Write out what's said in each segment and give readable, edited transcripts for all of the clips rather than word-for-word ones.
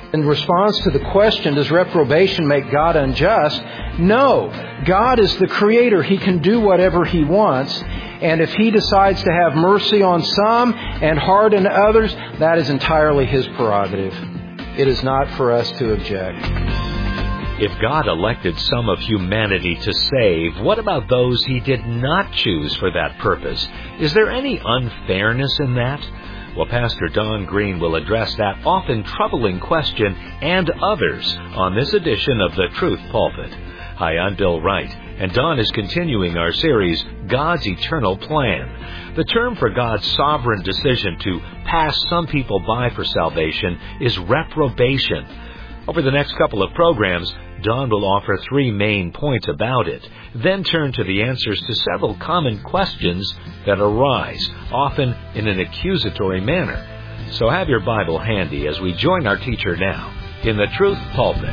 In response to the question, does reprobation make God unjust? No. God is the Creator. He can do whatever He wants. And if He decides to have mercy on some and harden others, that is entirely His prerogative. It is not for us to object. If God elected some of humanity to save, what about those He did not choose for that purpose? Is there any unfairness in that? Well, Pastor Don Green will address that often troubling question and others on this edition of The Truth Pulpit. Hi, I'm Bill Wright, and Don is continuing our series, God's Eternal Plan. The term for God's sovereign decision to pass some people by for salvation is reprobation. Over the next couple of programs, Don will offer 3 main points about it, then turn to the answers to several common questions that arise, often in an accusatory manner. So have your Bible handy as we join our teacher now in the Truth Pulpit.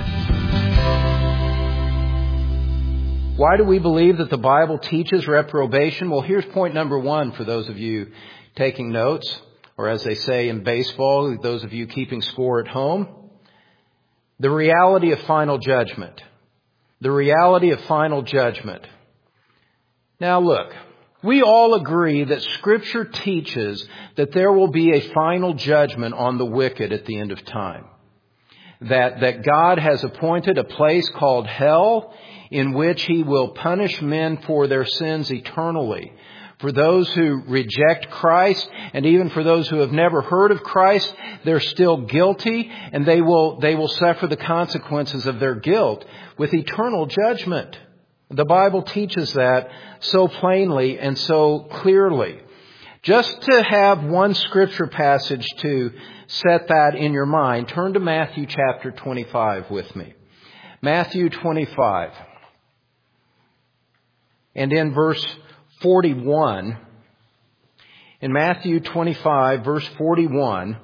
Why do we believe that the Bible teaches reprobation? Well, here's point number 1 for those of you taking notes, or as they say in baseball, those of you keeping score at home. The reality of final judgment. The reality of final judgment. Now look, we all agree that Scripture teaches that there will be a final judgment on the wicked at the end of time. That God has appointed a place called hell in which He will punish men for their sins eternally. For those who reject Christ, and even for those who have never heard of Christ, they're still guilty, and they will suffer the consequences of their guilt with eternal judgment. The Bible teaches that so plainly and so clearly. Just to have one scripture passage to set that in your mind, turn to Matthew chapter 25 with me. Matthew 25. And in verse 41, in Matthew 25, verse 41,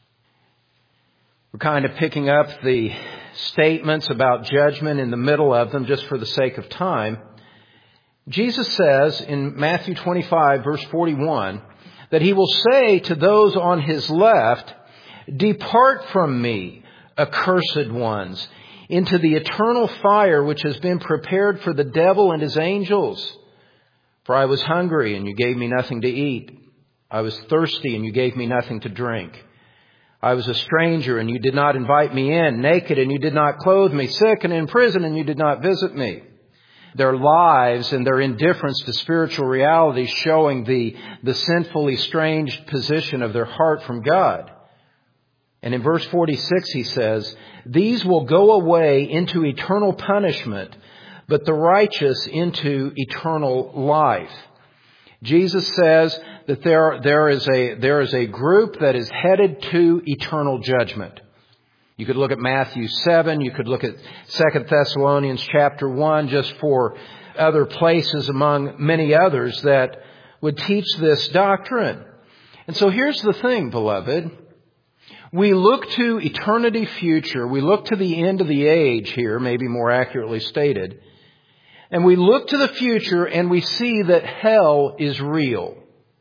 we're kind of picking up the statements about judgment in the middle of them just for the sake of time. Jesus says in Matthew 25, verse 41, that He will say to those on His left, "Depart from me, accursed ones, into the eternal fire which has been prepared for the devil and his angels. For I was hungry, and you gave me nothing to eat. I was thirsty, and you gave me nothing to drink. I was a stranger, and you did not invite me in. Naked, and you did not clothe me. Sick and in prison, and you did not visit me." Their lives and their indifference to spiritual realities showing the sinful, estranged position of their heart from God. And in verse 46 he says, "These will go away into eternal punishment, but the righteous into eternal life." Jesus says that there is a group that is headed to eternal judgment. You could look at Matthew 7, you could look at 2 Thessalonians chapter 1, just for other places among many others that would teach this doctrine. And so here's the thing, beloved. We look to eternity future, we look to the end of the age here, maybe more accurately stated, and we look to the future and we see that hell is real.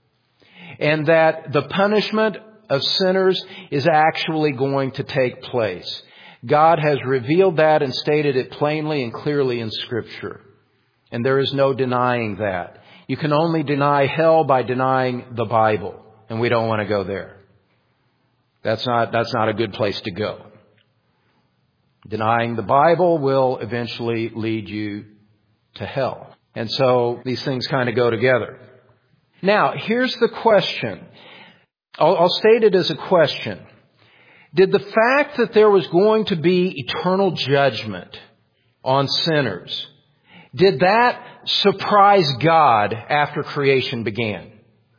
And that the punishment of sinners is actually going to take place. God has revealed that and stated it plainly and clearly in Scripture. And there is no denying that. You can only deny hell by denying the Bible. And we don't want to go there. That's not a good place to go. Denying the Bible will eventually lead you to hell. And so these things kind of go together. Now, here's the question. I'll state it as a question. Did the fact that there was going to be eternal judgment on sinners, did that surprise God after creation began?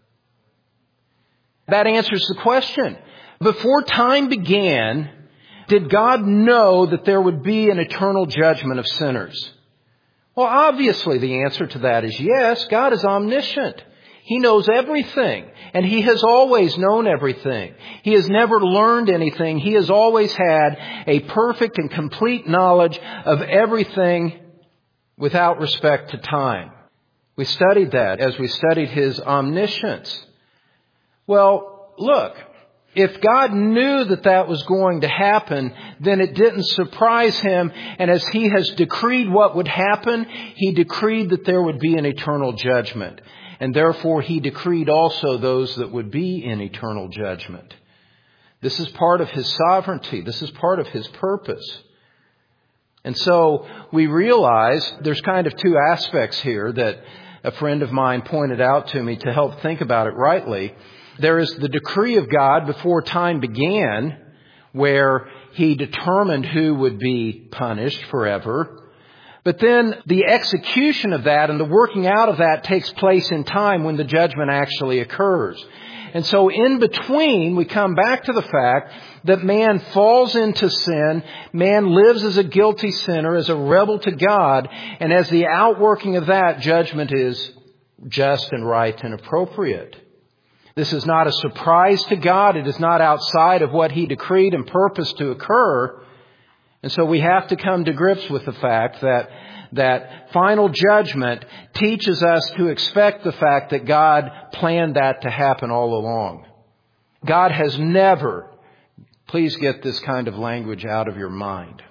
That answers the question. Before time began, did God know that there would be an eternal judgment of sinners? Well, obviously the answer to that is yes. God is omniscient. He knows everything, and He has always known everything. He has never learned anything. He has always had a perfect and complete knowledge of everything without respect to time. We studied that as we studied His omniscience. Well, look, If God knew that that was going to happen, then it didn't surprise Him. And as He has decreed what would happen, He decreed that there would be an eternal judgment. And therefore, He decreed also those that would be in eternal judgment. This is part of His sovereignty. This is part of His purpose. And so we realize there's kind of two aspects here that a friend of mine pointed out to me to help think about it rightly. There is the decree of God before time began, where He determined who would be punished forever. But then the execution of that and the working out of that takes place in time when the judgment actually occurs. And so in between, we come back to the fact that man falls into sin, man lives as a guilty sinner, as a rebel to God, and as the outworking of that, judgment is just and right and appropriate. This is not a surprise to God. It is not outside of what He decreed and purposed to occur. And so we have to come to grips with the fact that final judgment teaches us to expect the fact that God planned that to happen all along. God has never, please get this kind of language out of your mind.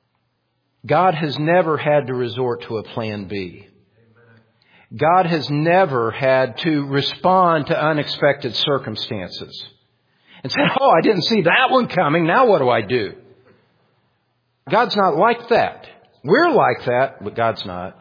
God has never had to resort to a plan B. God has never had to respond to unexpected circumstances and say, "Oh, I didn't see that one coming. Now what do I do?" God's not like that. We're like that, but God's not.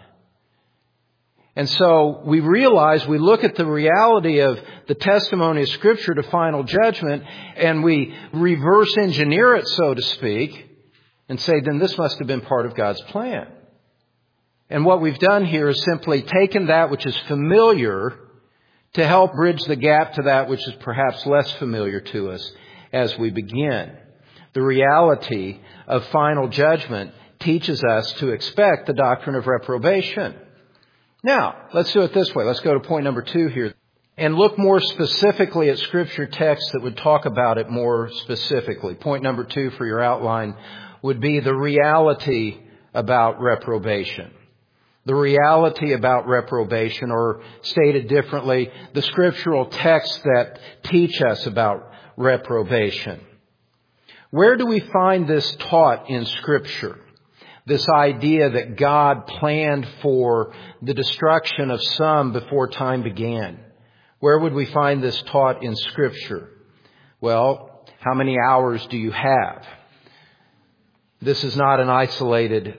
And so we realize, we look at the reality of the testimony of Scripture to final judgment, and we reverse engineer it, so to speak, and say, then this must have been part of God's plan. And what we've done here is simply taken that which is familiar to help bridge the gap to that which is perhaps less familiar to us as we begin. The reality of final judgment teaches us to expect the doctrine of reprobation. Now, let's do it this way. Let's go to point number 2 here and look more specifically at Scripture texts that would talk about it more specifically. Point number 2 for your outline would be the reality about reprobation. The reality about reprobation, or stated differently, the scriptural texts that teach us about reprobation. Where do we find this taught in Scripture? This idea that God planned for the destruction of some before time began. Where would we find this taught in Scripture? Well, how many hours do you have? This is not an isolated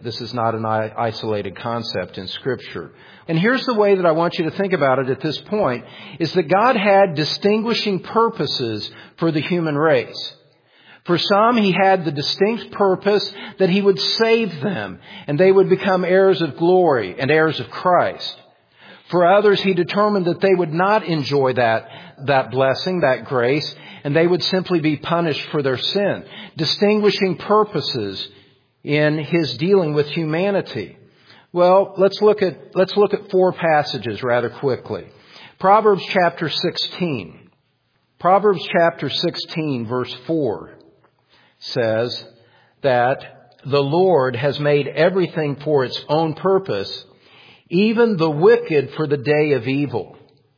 concept in Scripture. And here's the way that I want you to think about it at this point, is that God had distinguishing purposes for the human race. For some, He had the distinct purpose that He would save them, and they would become heirs of glory and heirs of Christ. For others, He determined that they would not enjoy that blessing, that grace, and they would simply be punished for their sin. Distinguishing purposes in His dealing with humanity. Well, let's look at 4 passages rather quickly. Proverbs chapter 16. Proverbs chapter 16 verse 4 says that the Lord has made everything for its own purpose, even the wicked for the day of evil.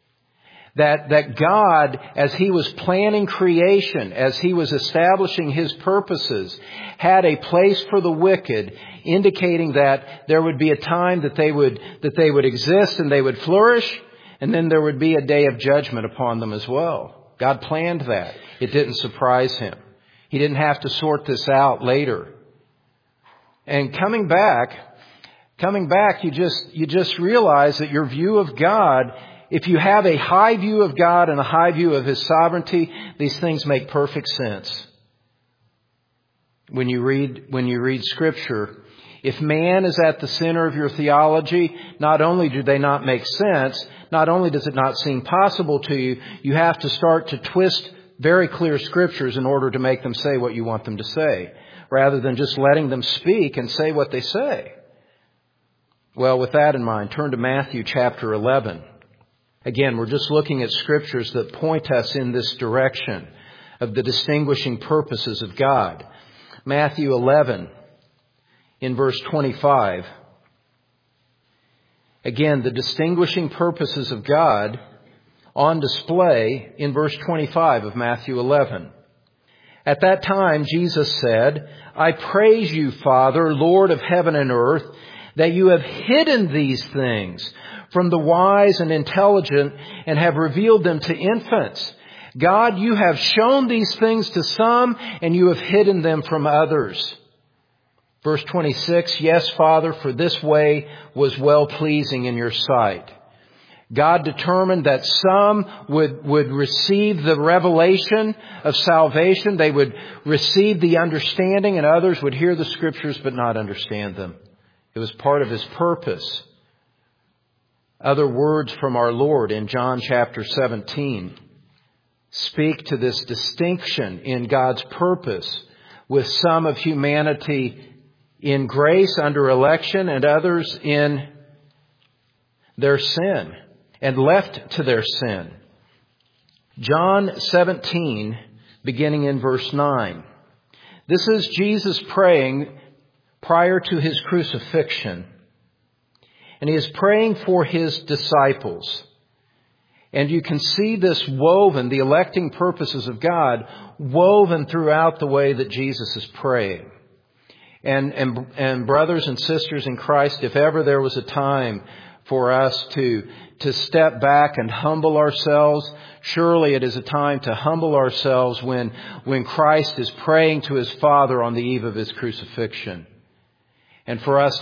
That God, as He was planning creation, as He was establishing His purposes, had a place for the wicked, indicating that there would be a time that they would exist and they would flourish, and then there would be a day of judgment upon them as well. God planned that. It didn't surprise Him. He didn't have to sort this out later. And coming back, you just realize that your view of God, if you have a high view of God and a high view of His sovereignty, these things make perfect sense. When you read Scripture, if man is at the center of your theology, not only do they not make sense, not only does it not seem possible to you, you have to start to twist very clear Scriptures in order to make them say what you want them to say, rather than just letting them speak and say what they say. Well, with that in mind, turn to Matthew chapter 11. Again, we're just looking at Scriptures that point us in this direction of the distinguishing purposes of God. Matthew 11, in verse 25. Again, the distinguishing purposes of God on display in verse 25 of Matthew 11. At that time, Jesus said, I praise you, Father, Lord of heaven and earth, that you have hidden these things from the wise and intelligent and have revealed them to infants. God, you have shown these things to some and you have hidden them from others. Verse 26, yes, Father, for this way was well-pleasing in your sight. God determined that some would receive the revelation of salvation. They would receive the understanding, and others would hear the Scriptures but not understand them. It was part of His purpose. Other words from our Lord in John chapter 17 speak to this distinction in God's purpose with some of humanity in grace under election and others in their sin and left to their sin. John 17, beginning in verse 9. This is Jesus praying prior to His crucifixion. And He is praying for His disciples. And you can see this woven, the electing purposes of God, woven throughout the way that Jesus is praying. And brothers and sisters in Christ, if ever there was a time for us to step back and humble ourselves, surely it is a time to humble ourselves when Christ is praying to His Father on the eve of His crucifixion. And for us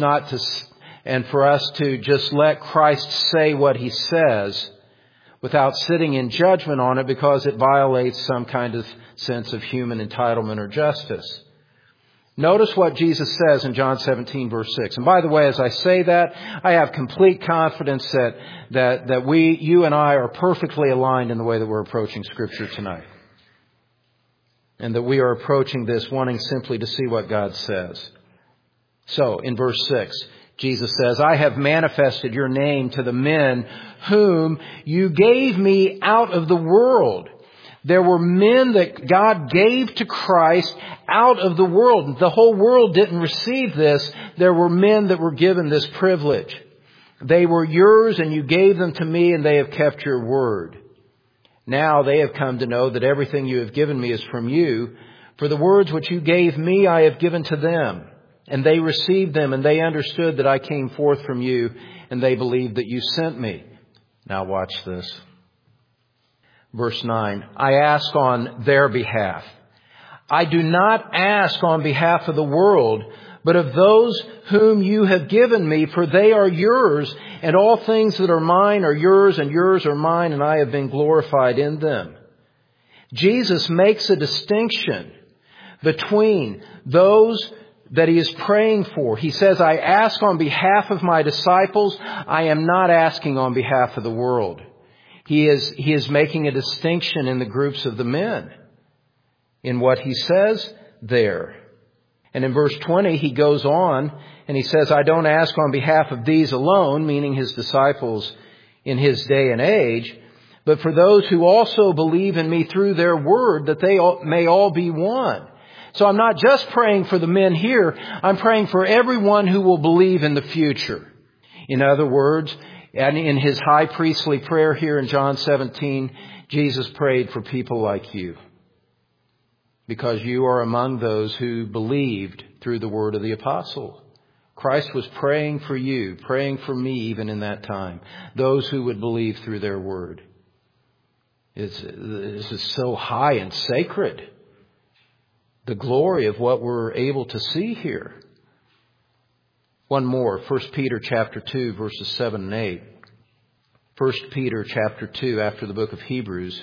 to just let Christ say what He says without sitting in judgment on it because it violates some kind of sense of human entitlement or justice. Notice what Jesus says in John 17, verse 6. And by the way, as I say that, I have complete confidence that you and I are perfectly aligned in the way that we're approaching Scripture tonight. And that we are approaching this wanting simply to see what God says. So, in verse 6, Jesus says, I have manifested your name to the men whom you gave me out of the world. There were men that God gave to Christ out of the world. The whole world didn't receive this. There were men that were given this privilege. They were yours and you gave them to me and they have kept your word. Now they have come to know that everything you have given me is from you. For the words which you gave me I have given to them. And they received them and they understood that I came forth from you and they believed that you sent me. Now watch this. Verse 9, I ask on their behalf. I do not ask on behalf of the world, but of those whom you have given me, for they are yours, and all things that are mine are yours, and yours are mine, and I have been glorified in them. Jesus makes a distinction between those that He is praying for. He says, I ask on behalf of my disciples. I am not asking on behalf of the world. He is making a distinction in the groups of the men in what He says there. And in verse 20, He goes on and He says, I don't ask on behalf of these alone, meaning His disciples in His day and age, but for those who also believe in me through their word, that they may all be one. So I'm not just praying for the men here. I'm praying for everyone who will believe in the future. In other words, and in His high priestly prayer here in John 17, Jesus prayed for people like you. Because you are among those who believed through the word of the apostle. Christ was praying for you, praying for me even in that time. Those who would believe through their word. This is so high and sacred. The glory of what we're able to see here. One more, 1 Peter chapter 2, verses 7 and 8. 1 Peter chapter 2, after the book of Hebrews.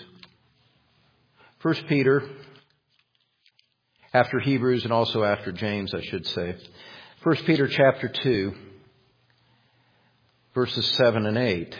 1 Peter, after Hebrews and also after James, I should say. 1 Peter chapter 2, verses 7 and 8.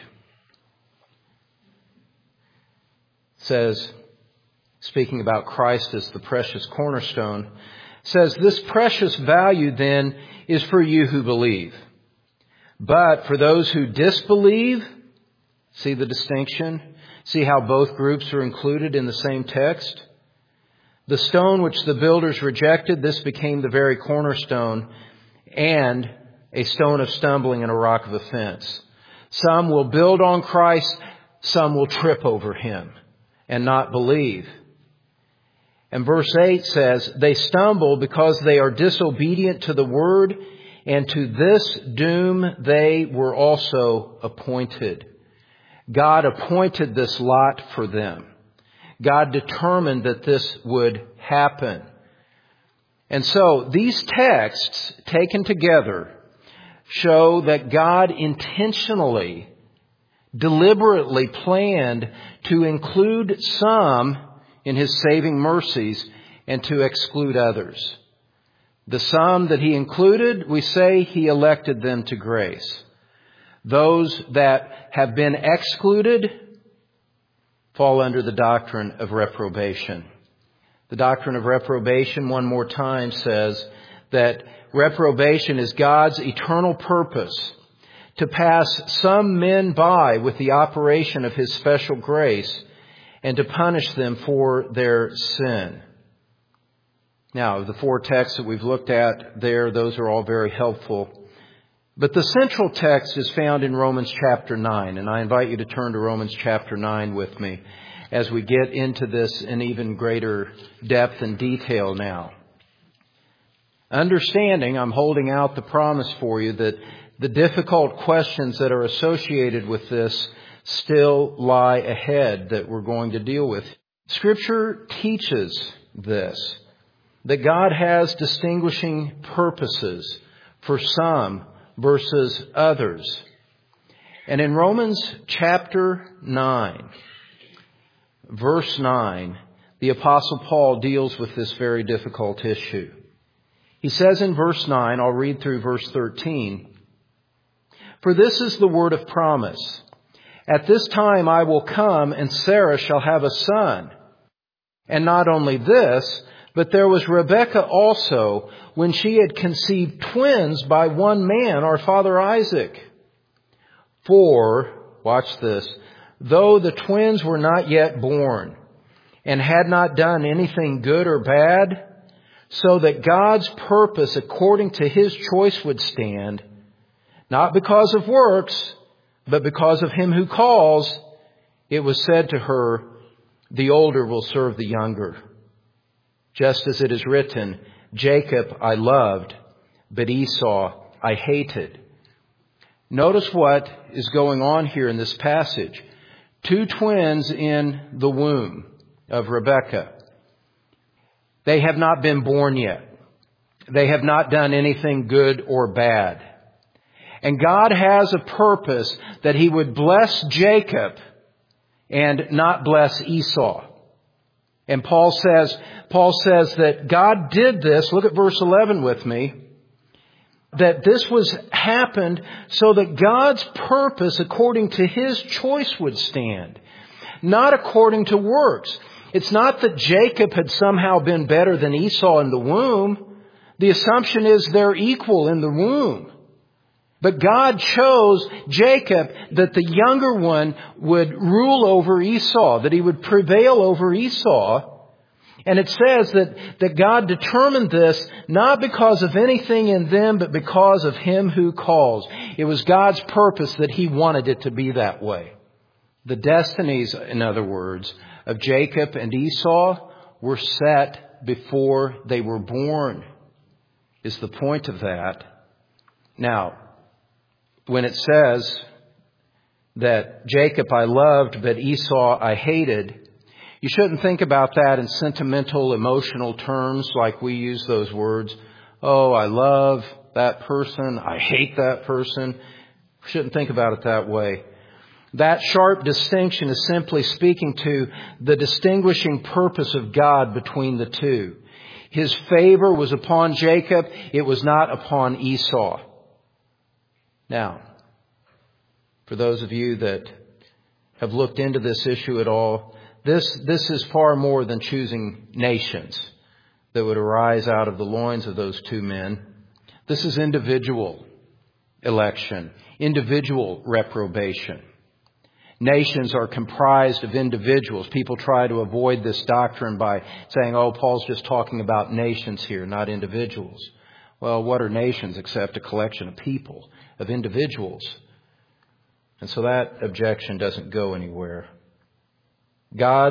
Says, speaking about Christ as the precious cornerstone, says, this precious value then is for you who believe. But for those who disbelieve, see the distinction? See how both groups are included in the same text? The stone which the builders rejected, this became the very cornerstone and a stone of stumbling and a rock of offense. Some will build on Christ, some will trip over Him and not believe. And verse 8 says, they stumble because they are disobedient to the word, and to this doom they were also appointed. God appointed this lot for them. God determined that this would happen. And so these texts taken together show that God intentionally, deliberately planned to include some in His saving mercies and to exclude others. The some that He included, we say He elected them to grace. Those that have been excluded fall under the doctrine of reprobation. The doctrine of reprobation, one more time, says that reprobation is God's eternal purpose to pass some men by with the operation of His special grace and to punish them for their sin. Now, the 4 texts that we've looked at there, those are all very helpful. But the central text is found in Romans chapter 9, and I invite you to turn to Romans chapter 9 with me as we get into this in even greater depth and detail now. Understanding, I'm holding out the promise for you that the difficult questions that are associated with this still lie ahead that we're going to deal with. Scripture teaches this, that God has distinguishing purposes for some versus others. And in Romans chapter 9, verse 9, the Apostle Paul deals with this very difficult issue. He says in verse 9, I'll read through verse 13, "For this is the word of promise. At this time I will come, and Sarah shall have a son. And not only this, but there was Rebekah also, when she had conceived twins by one man, our father Isaac. For," watch this, "though the twins were not yet born, and had not done anything good or bad, so that God's purpose according to His choice would stand, not because of works, but because of Him who calls, it was said to her, the older will serve the younger. Just as it is written, Jacob I loved, but Esau I hated." Notice what is going on here in this passage. 2 twins in the womb of Rebekah. They have not been born yet. They have not done anything good or bad. And God has a purpose that He would bless Jacob and not bless Esau. And Paul says that God did this, look at verse 11 with me, that this was happened so that God's purpose according to His choice would stand, not according to works. It's not that Jacob had somehow been better than Esau in the womb. The assumption is they're equal in the womb. But God chose Jacob that the younger one would rule over Esau, that he would prevail over Esau. And it says that God determined this not because of anything in them, but because of Him who calls. It was God's purpose that He wanted it to be that way. The destinies, in other words, of Jacob and Esau were set before they were born, is the point of that. Now, when it says that Jacob I loved, but Esau I hated, you shouldn't think about that in sentimental, emotional terms like we use those words. Oh, I love that person. I hate that person. You shouldn't think about it that way. That sharp distinction is simply speaking to the distinguishing purpose of God between the two. His favor was upon Jacob. It was not upon Esau. Now, for those of you that have looked into this issue at all, this is far more than choosing nations that would arise out of the loins of those 2 men. This is individual election, individual reprobation. Nations are comprised of individuals. People try to avoid this doctrine by saying, oh, Paul's just talking about nations here, not individuals. Well, what are nations except a collection of people, of individuals? And so that objection doesn't go anywhere. God's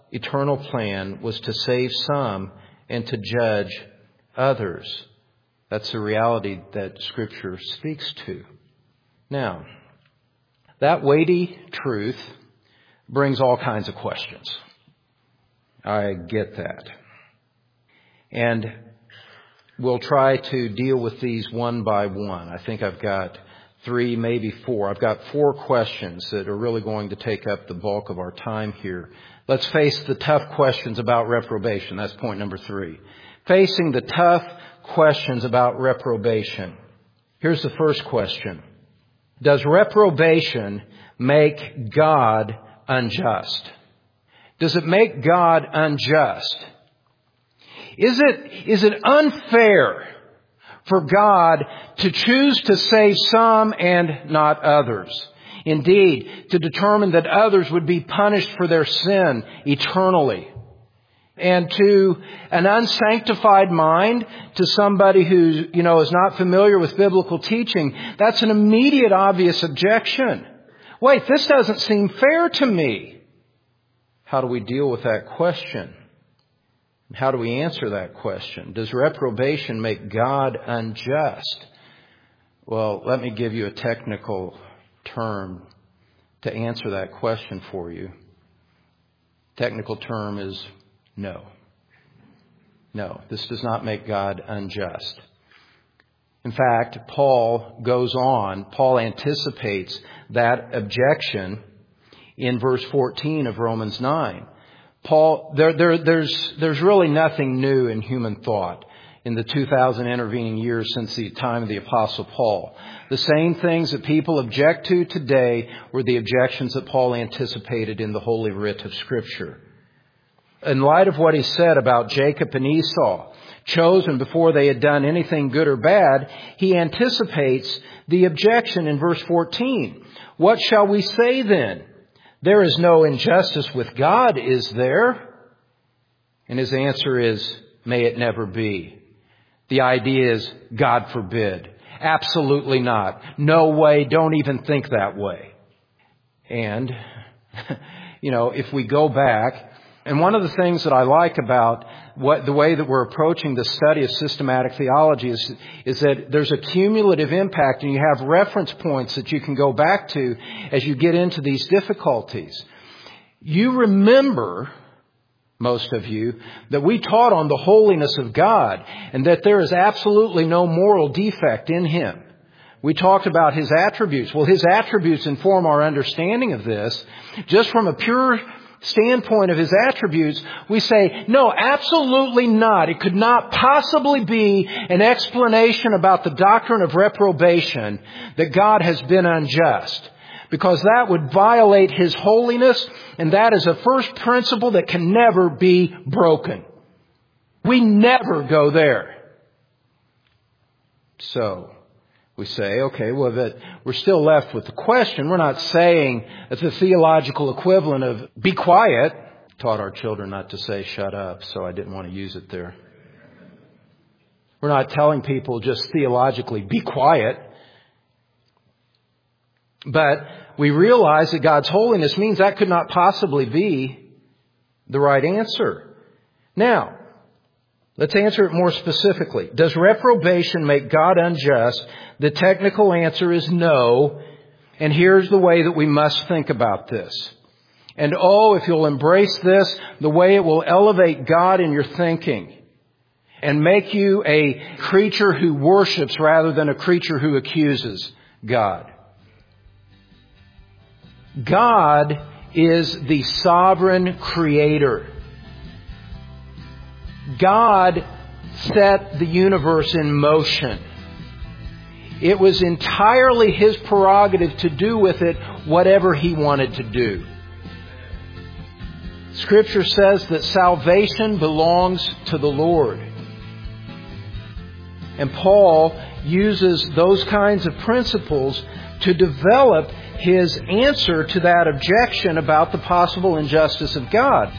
eternal plan was to save some and to judge others. That's the reality that Scripture speaks to. Now, that weighty truth brings all kinds of questions. I get that. And we'll try to deal with these one by one. I think I've got 3, maybe 4. I've got 4 questions that are really going to take up the bulk of our time here. Let's face the tough questions about reprobation. That's point number 3. Facing the tough questions about reprobation. Here's the first question. Does reprobation make God unjust? Does it make God unjust? Is it unfair for God to choose to save some and not others? Indeed, to determine that others would be punished for their sin eternally. And to an unsanctified mind, to somebody who, is not familiar with biblical teaching, that's an immediate obvious objection. Wait, this doesn't seem fair to me. How do we deal with that question? How do we answer that question? Does reprobation make God unjust? Well, let me give you a technical term to answer that question for you. Technical term is no. No, this does not make God unjust. In fact, Paul anticipates that objection in verse 14 of Romans 9. There's really nothing new in human thought in the 2,000 intervening years since the time of the Apostle Paul. The same things that people object to today were the objections that Paul anticipated in the Holy Writ of Scripture. In light of what he said about Jacob and Esau, chosen before they had done anything good or bad, he anticipates the objection in verse 14. What shall we say then? There is no injustice with God, is there? And his answer is, may it never be. The idea is, God forbid. Absolutely not. No way. Don't even think that way. And, if we go back, and one of the things that I like about the way that we're approaching the study of systematic theology is that there's a cumulative impact, and you have reference points that you can go back to as you get into these difficulties. You remember, most of you, that we taught on the holiness of God and that there is absolutely no moral defect in Him. We talked about His attributes. Well, His attributes inform our understanding of this. Just from a pure standpoint of His attributes, we say, no, absolutely not. It could not possibly be an explanation about the doctrine of reprobation that God has been unjust, because that would violate His holiness, and that is a first principle that can never be broken. We never go there. So we say, okay, well, that we're still left with the question. We're not saying that the theological equivalent of be quiet. Taught our children not to say shut up, so I didn't want to use it there. We're not telling people just theologically be quiet. But we realize that God's holiness means that could not possibly be the right answer. Now, let's answer it more specifically. Does reprobation make God unjust? The technical answer is no. And here's the way that we must think about this. And if you'll embrace this, the way it will elevate God in your thinking and make you a creature who worships rather than a creature who accuses God. God is the sovereign creator. God set the universe in motion. It was entirely His prerogative to do with it whatever He wanted to do. Scripture says that salvation belongs to the Lord. And Paul uses those kinds of principles to develop his answer to that objection about the possible injustice of God.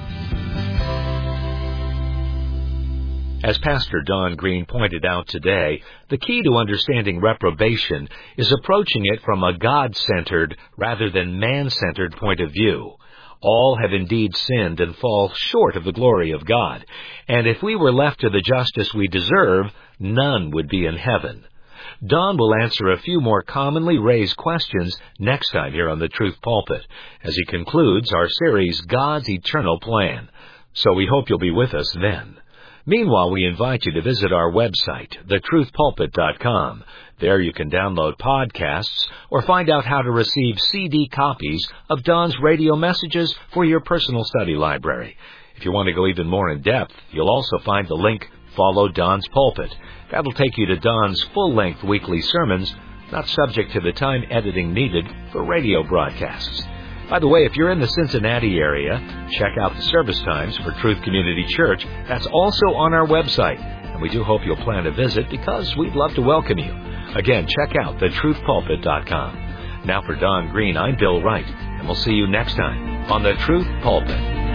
As Pastor Don Green pointed out today, the key to understanding reprobation is approaching it from a God-centered rather than man-centered point of view. All have indeed sinned and fall short of the glory of God. And if we were left to the justice we deserve, none would be in heaven. Don will answer a few more commonly raised questions next time here on the Truth Pulpit, as he concludes our series, God's Eternal Plan. So we hope you'll be with us then. Meanwhile, we invite you to visit our website, thetruthpulpit.com. There you can download podcasts or find out how to receive CD copies of Don's radio messages for your personal study library. If you want to go even more in depth, you'll also find the link, Follow Don's Pulpit. That'll take you to Don's full-length weekly sermons, not subject to the time editing needed for radio broadcasts. By the way, if you're in the Cincinnati area, check out the service times for Truth Community Church. That's also on our website, and we do hope you'll plan to visit because we'd love to welcome you. Again, check out thetruthpulpit.com. Now for Don Green, I'm Bill Wright, and we'll see you next time on The Truth Pulpit.